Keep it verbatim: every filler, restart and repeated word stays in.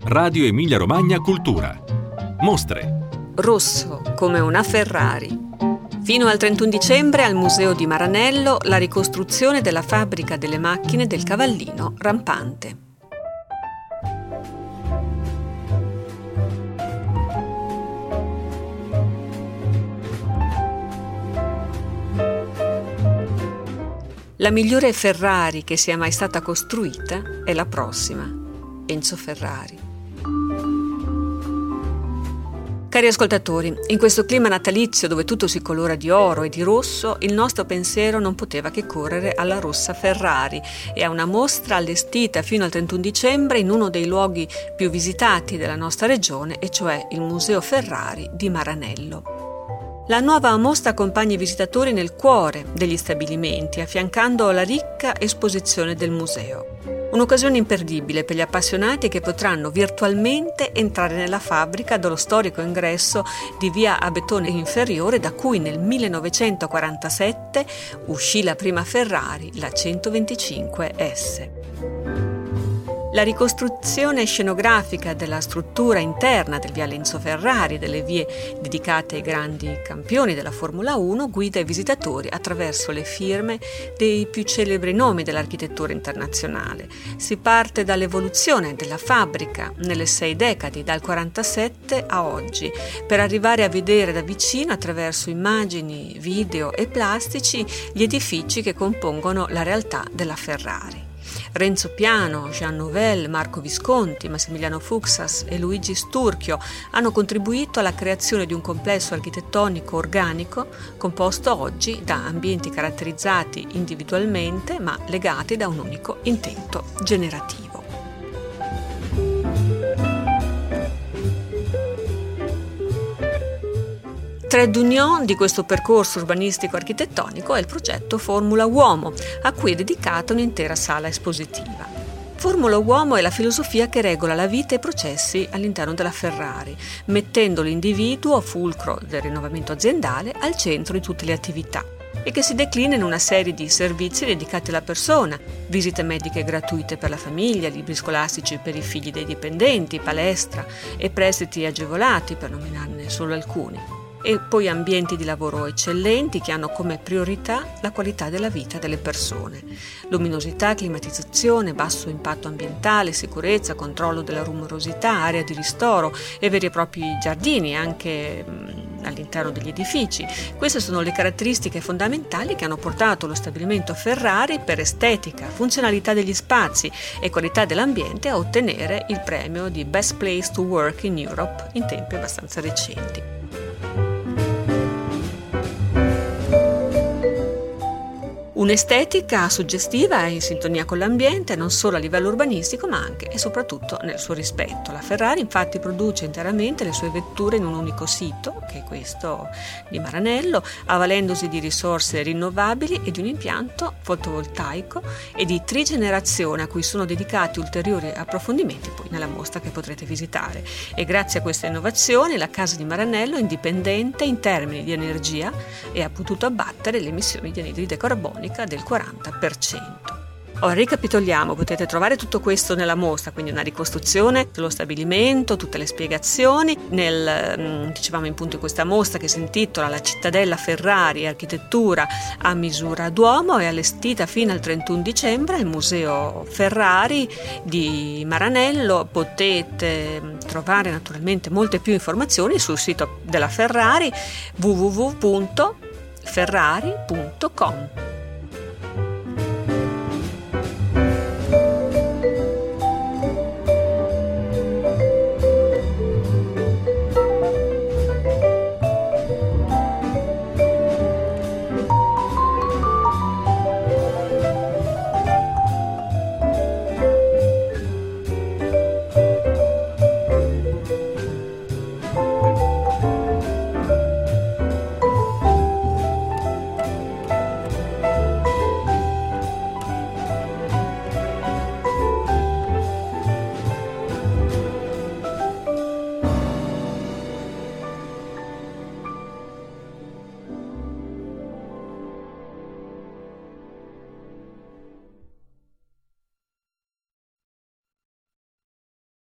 Radio Emilia Romagna Cultura. Mostre. Rosso come una Ferrari. Fino al trentuno dicembre al Museo di Maranello la ricostruzione della fabbrica delle macchine del Cavallino rampante. La migliore Ferrari che sia mai stata costruita è la prossima, Enzo Ferrari. Cari ascoltatori, in questo clima natalizio dove tutto si colora di oro e di rosso, il nostro pensiero non poteva che correre alla rossa Ferrari e a una mostra allestita fino al trentuno dicembre in uno dei luoghi più visitati della nostra regione, e cioè il Museo Ferrari di Maranello. La nuova mostra accompagna i visitatori nel cuore degli stabilimenti, affiancando la ricca esposizione del museo. Un'occasione imperdibile per gli appassionati che potranno virtualmente entrare nella fabbrica dallo storico ingresso di via Abetone Inferiore, da cui nel millenovecentoquarantasette uscì la prima Ferrari, la centoventicinque S. La ricostruzione scenografica della struttura interna del viale Enzo Ferrari e delle vie dedicate ai grandi campioni della Formula uno guida i visitatori attraverso le firme dei più celebri nomi dell'architettura internazionale. Si parte dall'evoluzione della fabbrica nelle sei decadi, dal quarantasette a oggi, per arrivare a vedere da vicino, attraverso immagini, video e plastici, gli edifici che compongono la realtà della Ferrari. Renzo Piano, Jean Nouvel, Marco Visconti, Massimiliano Fuksas e Luigi Sturchio hanno contribuito alla creazione di un complesso architettonico organico composto oggi da ambienti caratterizzati individualmente ma legati da un unico intento generativo. Trait d'union di questo percorso urbanistico-architettonico è il progetto Formula Uomo, a cui è dedicata un'intera sala espositiva. Formula Uomo è la filosofia che regola la vita e i processi all'interno della Ferrari, mettendo l'individuo, fulcro del rinnovamento aziendale, al centro di tutte le attività, e che si declina in una serie di servizi dedicati alla persona: visite mediche gratuite per la famiglia, libri scolastici per i figli dei dipendenti, palestra e prestiti agevolati, per nominarne solo alcuni. E poi ambienti di lavoro eccellenti che hanno come priorità la qualità della vita delle persone. Luminosità, climatizzazione, basso impatto ambientale, sicurezza, controllo della rumorosità, area di ristoro e veri e propri giardini anche mh, all'interno degli edifici. Queste sono le caratteristiche fondamentali che hanno portato lo stabilimento Ferrari, per estetica, funzionalità degli spazi e qualità dell'ambiente, a ottenere il premio di Best Place to Work in Europe in tempi abbastanza recenti. Un'estetica suggestiva e in sintonia con l'ambiente, non solo a livello urbanistico ma anche e soprattutto nel suo rispetto. La Ferrari infatti produce interamente le sue vetture in un unico sito, che è questo di Maranello, avvalendosi di risorse rinnovabili e di un impianto fotovoltaico e di trigenerazione, a cui sono dedicati ulteriori approfondimenti poi nella mostra che potrete visitare. E grazie a questa innovazione la casa di Maranello è indipendente in termini di energia e ha potuto abbattere le emissioni di anidride carbonica del quaranta per cento. Ora ricapitoliamo, potete trovare tutto questo nella mostra, quindi una ricostruzione dello stabilimento, tutte le spiegazioni, nel, dicevamo in punto in questa mostra che si intitola La cittadella Ferrari, architettura a misura d'uomo, è allestita fino al trentuno dicembre al Museo Ferrari di Maranello. Potete trovare naturalmente molte più informazioni sul sito della Ferrari w w w punto ferrari punto com.